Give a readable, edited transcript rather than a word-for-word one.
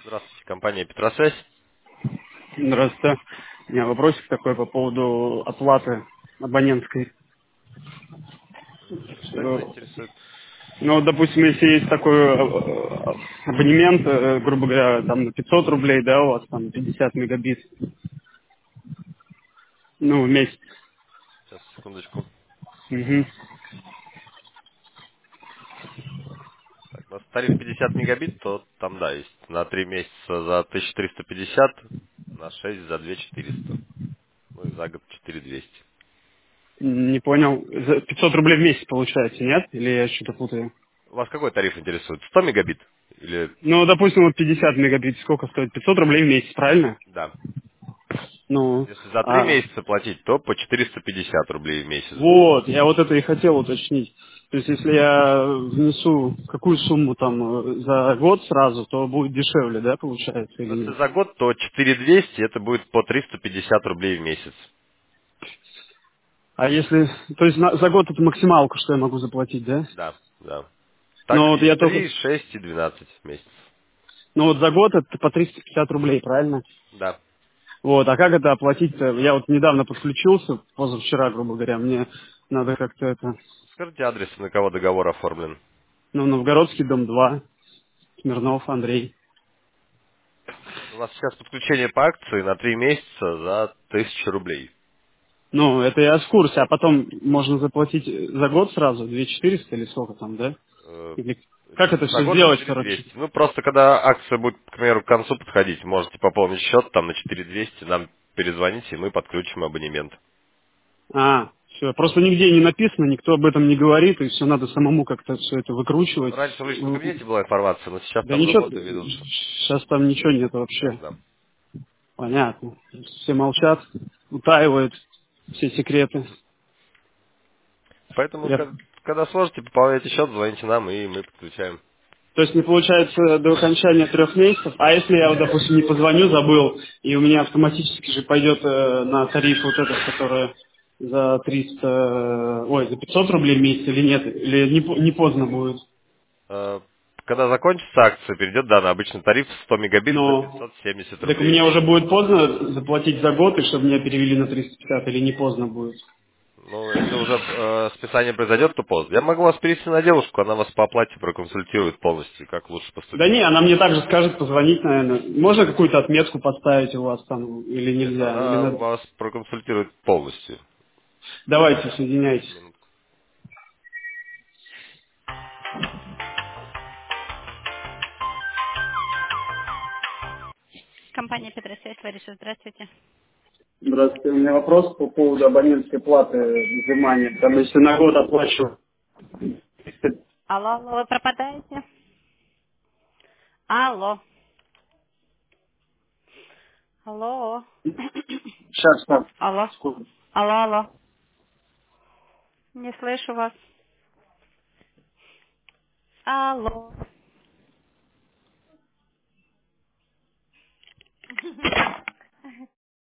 Здравствуйте, компания Петросвязь. Здравствуйте. У меня вопросик такой по поводу оплаты абонентской. Что именно интересует? Ну, вот, допустим, если есть такой абонемент, грубо говоря, там на 500 рублей, да, у вас там 50 мегабит, ну, в месяц. Сейчас, секундочку. Мгм. Так, у нас тариф 50 мегабит, то там, да, есть на 3 месяца за 1350, на 6 за 2400, ну и за год 4200. Не понял. 500 рублей в месяц получается, нет? Или я что-то путаю? Вас какой тариф интересует? 100 мегабит? Или... Ну, допустим, вот 50 мегабит сколько стоит? 500 рублей в месяц, правильно? Да. Ну, Если за 3 а месяца платить, то по 450 рублей в месяц будет. вот, я вот это и хотел уточнить. То есть, если я внесу какую сумму там за год сразу, то будет дешевле, да, получается, Но или если нет? за год, то 4200 это будет по 350 рублей в месяц. А если, то есть за год это максималка, что я могу заплатить, да? Да, да. Но Также вот есть я только, 3, 6 и 12 месяцев. ну вот за год это по 350 рублей, правильно? Да. Вот, а как это оплатить-то? Я вот недавно подключился, позавчера, грубо говоря, мне надо как-то это, Скажите адрес, на кого договор оформлен. ну, Новгородский дом 2, Смирнов Андрей. У нас сейчас подключение по акции на 3 месяца за 1000 рублей. Ну, это я в курсе, а потом можно заплатить за год сразу, 2400 или сколько там, да? Э, Или как это За все год сделать, короче? 4200. Ну, просто когда акция будет, к примеру, к концу подходить, можете пополнить счет там на 4200, нам перезвоните, и мы подключим абонемент. А, все, просто нигде не написано, никто об этом не говорит, и все надо самому как-то все это выкручивать. Раньше в личном кабинете была информация, но сейчас Да там ничего, работы ведутся. сейчас там ничего нет Сейчас, вообще. да. Понятно. Все молчат, утаивают все секреты. Поэтому, Я- когда сможете, пополняйте счет, звоните нам, и мы подключаем. То есть не получается до окончания 3 месяцев, а если я, вот, допустим, не позвоню, забыл, и у меня автоматически же пойдет на тариф вот этот, который за 300, ой, за 500 рублей в месяц или нет, или не поздно будет. Э, Когда закончится акция, перейдет, да, на обычный тариф 100 мегабит за Но 570 так рублей в мне уже месяц. будет поздно заплатить за год, и чтобы меня перевели на 350, или не поздно будет? Ну, если уже списание произойдет, то поздно. Я могу вас перевести на девушку, она вас по оплате проконсультирует полностью, как лучше Да поступить. не, она мне также скажет позвонить, наверное. Можно какую-то отметку поставить у вас там или Нет, нельзя? Или она надо... вас проконсультирует полностью. Давайте, соединяйтесь. Минутку. Компания Петросвязь, Лариса, здравствуйте. Здравствуйте. У меня вопрос по поводу абонентской платы взимания. Там если на год оплачиваю. Алло, алло, вы пропадаете? Алло, алло. Сейчас, так. Алло, Сколько? алло, алло. Не слышу вас. Алло.